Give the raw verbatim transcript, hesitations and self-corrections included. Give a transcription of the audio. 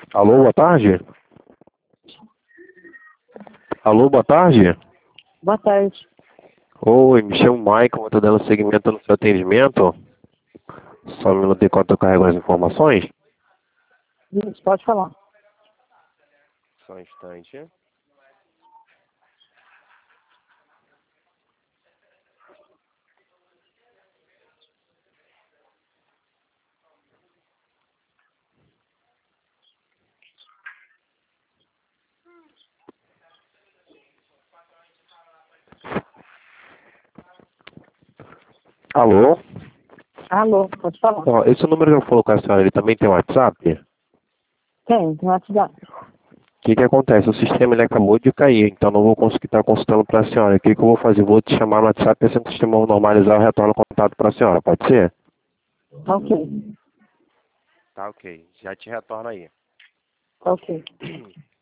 Alô, boa tarde? Alô, boa tarde? Boa tarde. Oi, me chamo Michael, eu tô dando seguimento no seu atendimento. Só um minuto enquanto eu carrego as informações. Isso, pode falar. Só um instante. Alô? Alô, pode falar. Ó, esse número que eu falo com a senhora, ele também tem WhatsApp? Tem, tem WhatsApp. O que que acontece? O sistema ele acabou de cair, então não vou conseguir estar consultando para a senhora. O que que eu vou fazer? Vou te chamar no WhatsApp e assim que o sistema normalizar, eu retorno o contato para a senhora, pode ser? Ok, Tá ok, já te retorno aí. ok.